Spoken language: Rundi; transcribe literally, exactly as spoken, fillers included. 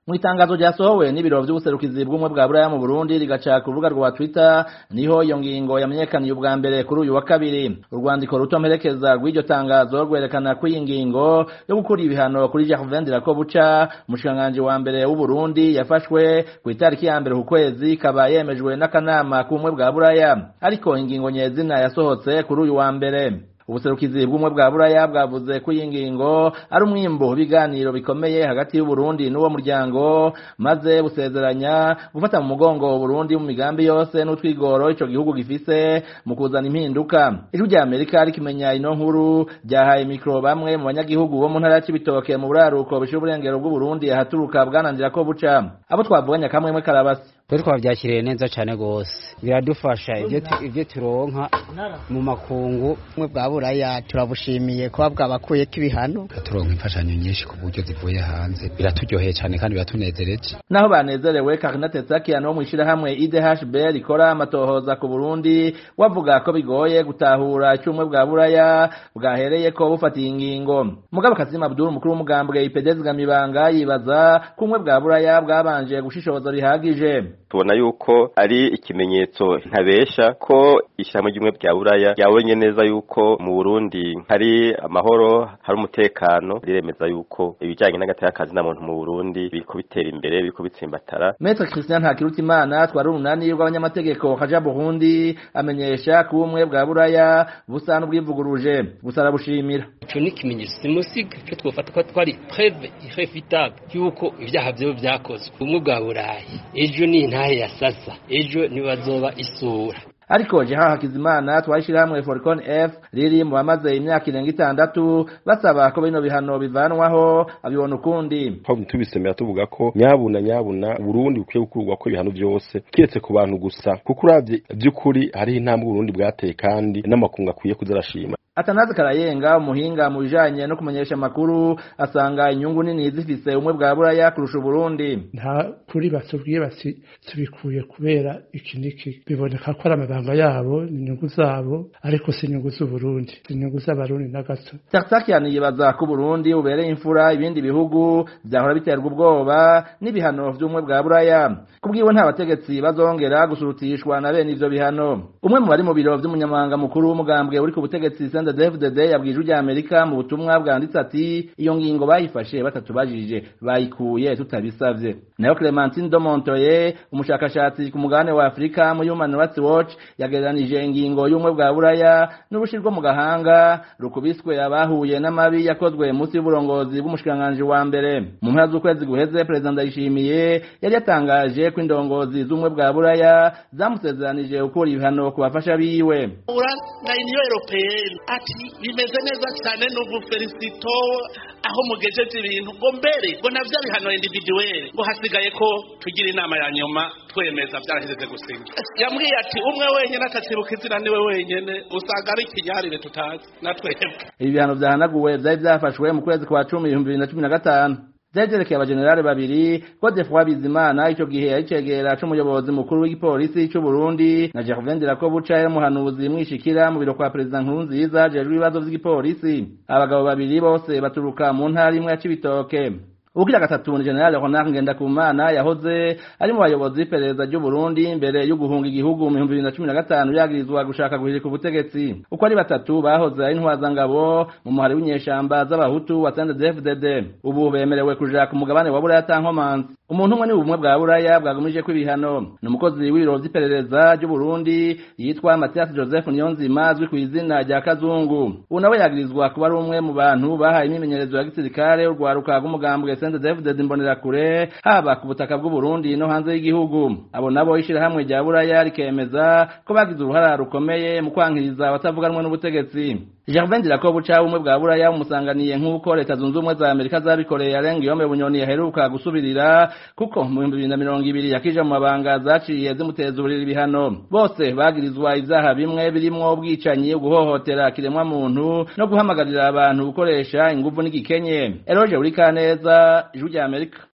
Mu itangazo ryasohowe n'ibiro vy'ubuserukizi bw'umwe bwa Buraya mu Burundi rigaca ku rubuga rwa Twitter niho iyo ngingo yamenyekaniye ubwa mbere kuri uyu wa kabiri. Urwandiko rutomperekeza rw'iryo tangazo rwerekana ko iyi ngingo yo gukura ibihano kuri Gervais Ndirakobuca umushikiranganji wa mbere w'u Burundi yafashwe ku itariki ya mbere ku kwezi kaba yemejwe n'akanama k'umwe bwa Buraya, ariko ingingo nyezina yasohotse kuri uyu wa mbere. Ubuserukizi bw'umwe bwa Buraya bwavuze ko iyi ngingo ari umwimbo w'ibiganiro bikomeye hagati y'u Burundi n'uwo muryango, maze busezeranya gufata mu mugongo u Burundi mu migambi yose n'utwigoro ico gihugu gifise mu kuzana impinduka. Ijwi rya Amerika rikimenya ino nkuru ryahaye mikro bamwe mu banyagihugu bo mu ntara y'Ibitoke mu buraruko bishira uburengero bw'u Burundi ahaturuka bwanandira ko buca. Abo twavuganya kamwe karabasi twe twavyakiriye neza cane gose, biradufasha ivyo ivyo turonka mu makungu mwe bwa Buraya. Turabushimiye ko bwabakuye k'ibihano, turonka imfashanyo nyinshi ku buryo zivuye hanze, biraturyoheye cane kandi biratunezereje. Naho banezerewe, Karina Tetsakian wo mwishira hamwe I D H B rikora amatohoza ku Burundi wavuga ko bigoye gutahura icumwe bwa Buraya bwahereye ko bufatiye ingingo. Mugabo Kazim Abdul mukuru w'umugambwe I P D zigamibanga yibaza kumwe bwa Buraya bwabanje gushishoza bihagije. Tubona yuko ari ikimenyetso ntabesha ko ishyamba ry'umwe bya Buraya yabonye neza yuko mu Burundi hari amahoro, hari umutekano, riremeza yuko ibijyanye n'agatakazi na muntu mu Burundi biriko bitera imbere, biriko bitsimbatara. Maître Christian Ntakirutimana twari urunani rw'abanyamategeko kaja Burundi amenyesha ko ubumwe bwa Buraya busa n'ubwivuguruje, busara bushimira. Ico ni ikimenyetso simusiga cyo twofata ko twari preuve irréfutable yuko ibyaha byo byakozwe. Ubumwe bwa Buraya ejo ni ntahe ya sasa, ejo nibazoba isura. Ariko Jean Hakizimana twashira hamwe Forcon F riri mu bamaze imyaka irenga itandatu basaba ko bino bihano bivanwaho abibona ukundi. Aho tubisemera tuvuga ko nyabuna nyabuna Burundi ukwiye gukurwa ko ibihano byose kiretse ku bantu gusa, kuko uravye by'ukuri hari intambwe Burundi bwateye kandi n'amakunga akwiye kuzarashima. Atanazi Karayenga umuhinga mu bijanye no kumenyesha makuru asanga inyungu nini zifise umwe bwa Buraya kurusha Burundi. Nta kuri batubwiye bati tubikuye kubera ikiniki, biboneka ko ari amabanga yabo n'inyungu zabo, ariko si inyungu z'u Burundi, inyungu z'abarundi na gato. Tetsakian yibaza ko Burundi ubereye imfura ibindi bihugu byahora biterwa ubwoba n'ibihano vy'umwe bwa Buraya. Kubwiwe nta bategetsi bazongera gusurutishwa na bene ivyo bihano. Umwe mu bari mu biro vy'umunyamabanga mukuru w'umugambwe uri ku butegetsi David de yabwije ujya Amerika mu butumwa bwanditse ati iyo ngingo bayifashe batatu bajije bayikuye tutabisavye. Nayo Clementine de Montoye umushakashatsi ku mugabane wa Afrika mu Human Rights Watch yagereranije ingingo y'umwe bwa Buraya n'ubushirwa mu gahanga rukubiswe abahuye n'amabi yakozwe munsi y'uburongozi bw'umushikiranganje wa mbere. Mu mpera z'ukwezi guheze President Ndayishimiye yari yatangaje ko indongozi z'umwe bwa Buraya zamusezeranije ukuri ibihano ku bafasha biwe. Na Union Européenne ati bimeze neza cyane n'ubu felicito aho mugejeje ibintu ngo mbere ngo navyo bihano individuel ngo hasigaye ko tugira inama ya nyuma twemeza byaraheze gusinga. Yambwiye ati umwe wenyene atacibuka izina niwe wenyene usanga ari ikinyarire tutazi natwebwe. Ibi bihano vyahanaguwe vyari vyafashwe mu kwezi kwa cumi ibihumbi bibiri na cumi na gatanu. Zerekeye abajenerali babiri Godefroid Bizimana ico gihe yaricegera c'umuyobozi mukuru w'igipolisi c'u Burundi na Gervais Ndirakobuca y'umuhanuzi mwishikira mu biro kwa President Nkurunziza jejwe ibibazo vy'igipolisi. Abagabo babiri bose baturuka mu ntara imwe ya Cibitoke. Ukira gatatu ni General Ronald Ngendakumana yahoze ari mu bayobozi b'iperereza ry'u Burundi mbere yo guhunga igihugu mu bihumbi bibiri na cumi na gatanu yagirizwa gushaka guhirika ubutegetsi. Uko ari batatu bahoze ari intwazangabo mu muhari w'inyeshamba z'abahutu wa C N D D F D D. Ubu bemerewe kuja ku mugabane wa Buraya tankomanzi. Umuntu umwe ni ubumwe bwa Buraya bwagumije ko ibihano. Ni umukozi w'ibiro vy'iperereza ry'u Burundi yitwa Mathias Joseph Niyonzima azwi ku izina rya Kazungu. Ubu nawe yagirizwa kuba ari umwe mu bantu bahaye imimenyerezo ya gisirikare urwaruka rw'umugambwe C N D D F D D Imbonerakure haba ku butaka bw'u Burundi no hanze y'igihugu. Abo nabo ishira hamwe rya Buraya rikemeza ko bagize uruhara rukomeye mu kwankiriza abatavuganwe n'ubutegetsi. Gervais Ndirakobuca umwe bwa Buraya umusanganiye nk'uko Leta Zunze Ubumwe za Amerika zabikoreye arenga Yome Bunyoni yaheruka gusubirira kuko mu bihumbi bibiri na mirongo ibiri yakije mu mabanga zaciye zimuteza uburiri ibihano. Bose bagirizwa ivyaha bimwe birimwo ubwicanyi, guhohotera kiremwa muntu no guhamagarira abantu gukoresha inguvu n'igikenye. Eroge Urikaneza, Ijwi rya Amerika.